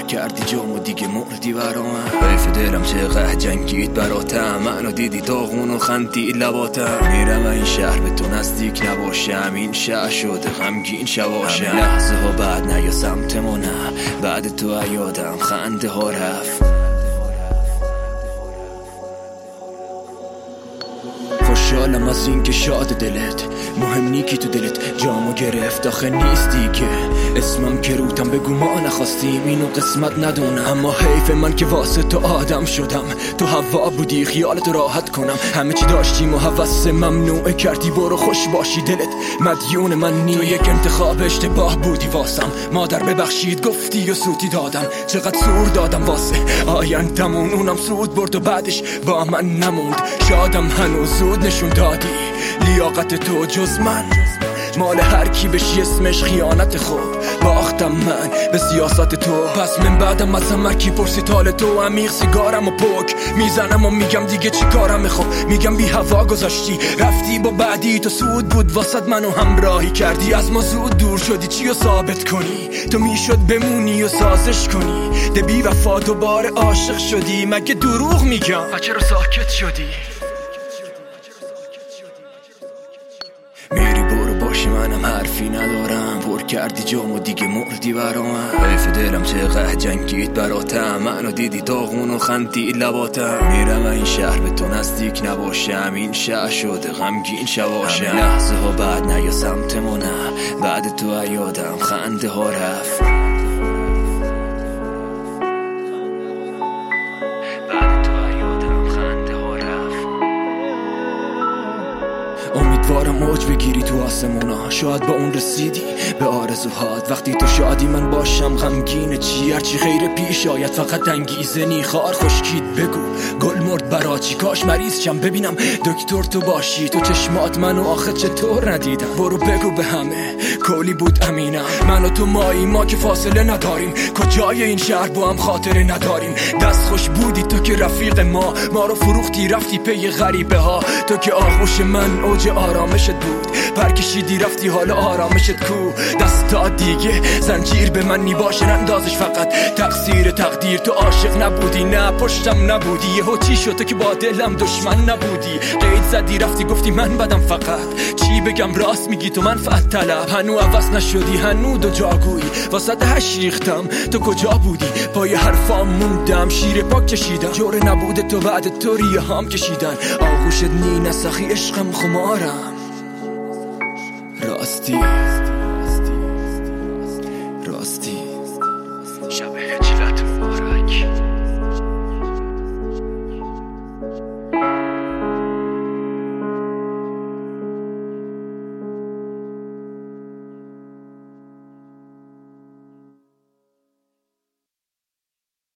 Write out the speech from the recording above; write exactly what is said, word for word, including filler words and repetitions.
کردی جامو دیگه مردی برا من. حیف دلم چقدر جنگید براتم، منو دیدی داغون و خندی لباتم. میرم این شهر به تو نزدیک نباشم، این شهر شده غمگین شباشم. همه لحظه ها بعد نیا سمت ما نه، بعد تو یادم خنده ها رفت. خوشحالم از این که شاد دلت، مهم نی کی تو دلت جامو گرفت آخه نیست دیگه. اسمم که روتم بگو ما نخواستیم اینو قسمت ندونم، اما حیف من که واسه تو آدم شدم. تو هوا بودی خیالتو راحت کنم، همه چی داشتیم و حوث ممنوع کردی. برو خوش باشی دلت مدیون من نی. تو یک انتخاب اشتباه بودی واسم، مادر ببخشید گفتی و سوتی دادم. چقدر سور دادم واسه آیندمون، اونم سود برد و بعدش با من نموند. شادم هنوز زود نشون دادی لیاقت تو جز من، مال هر کی بشی اسمش خیانت. خوب باختم من به سیاست تو، پس من بعدم از همه کی پرسی تال تو. عمیق سیگارم و پک میزنم و میگم دیگه چی کارم. خب میگم بی هوا گذاشتی رفتی با بعدی، تو سود بود واسد منو همراهی کردی. از ما زود دور شدی چی رو ثابت کنی، تو میشد بمونی و سازش کنی. ده بی وفا دوباره عاشق شدی، مگه دروغ میگم چرا ساکت شدی؟ میری برو باشه منم حرفی ندارم، پر کردی جامو دیگه مردی برا من. حیف دلم چقدر جنگید براتم، منو دیدی داغون و خندی لباتم. میرم این شهر به تو نزدیک نباشم، این شهر شده غمگین شباشم. همه لحظه ها بعد نیا سمت ما نه، بعد تو یادم خنده ها رفت. امیدوارم موج بگیری تو آسمونا، شاید با اون رسیدی به آرزوهات. وقتی تو شادی من باشم غمگینه چی، هرچی خیر پیش آید فقط انگیزه نی. خار خشکید بگو گل مرد برا چی، کاش مریض شم ببینم دکتر تو باشی. تو چشمات منو آخه چطور ندیدم، برو بگو به همه کولی بود امینم. من و تو مایی ما که فاصله نداریم، کجای این شهر با هم خاطره نداریم. دست خوش بودی تو که رفیق ما، ما رو فروختی رفتی پی غریبه ها. تو که آغوش من اوج آرامشت بود، پرکشیدی رفتی حالا آرامشت کو. دستا دیگه زنجیر به من نیباشه نندازش، فقط تقصیر تقدیر. تو عاشق نبودی نه پشتم نبودی، یهو چی شد تو که با دلم دشمن نبودی. قید زدی رفتی گفتی من بدم، فقط چی بگم راست میگی تو منفعت طلب. هنو عوض نشدی هنو دو جاگویی، واسه هش ریختم تو کجا بودی. پای حرفام موندم شیر پاک کشیدم، جوره نبوده تو بعد تو ریه هم کشیدن. آغوشت نی نسخی عشقم خمارم راستی راستی